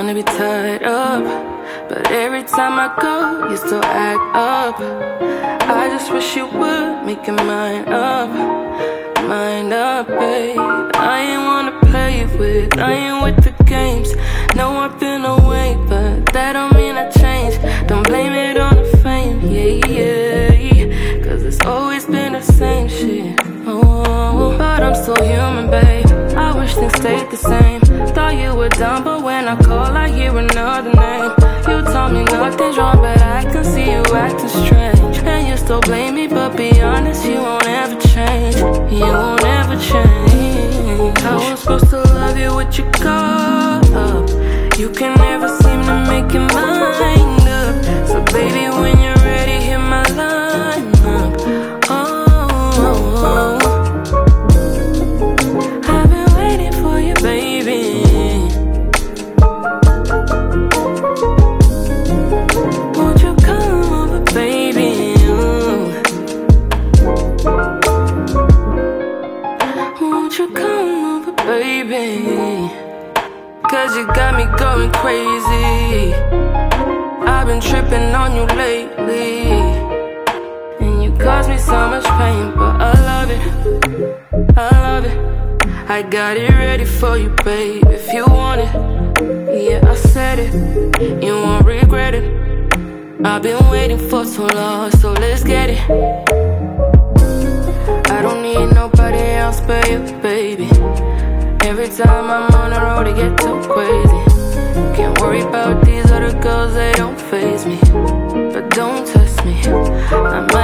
wanna be tied up, but every time I go, you still act up. I just wish you would make your mind up, babe. I ain't wanna play with, I ain't with the games. No, I've been away, but that don't mean I changed. Don't blame it on the fame, yeah. Cause it's always been the same shit. Oh, but I'm still human, babe. I wish things stayed the same. Thought you were done, but when I call, I hear another name. You told me nothing's wrong, but I can see you acting strange. And you still blame me, but be honest, you won't ever change. You won't ever change. I was supposed to love you with your guard up. You can never seem to make your mind up. So baby, when you're ready, hit my line up. Oh. I've been waiting for you, baby. Won't you come over, baby? Won't you come over, baby? Cause you got me going crazy. I've been tripping on you lately, and you cause me so much pain, but I love it, I love it. I got it ready for you, babe, if you want it. Yeah, I said it, you won't regret it. I've been waiting for so long, so let's get it. I don't need nobody else but you, baby. Every time I'm on the road, it gets so crazy. Can't worry about these other girls, they don't faze me. But don't test me, I might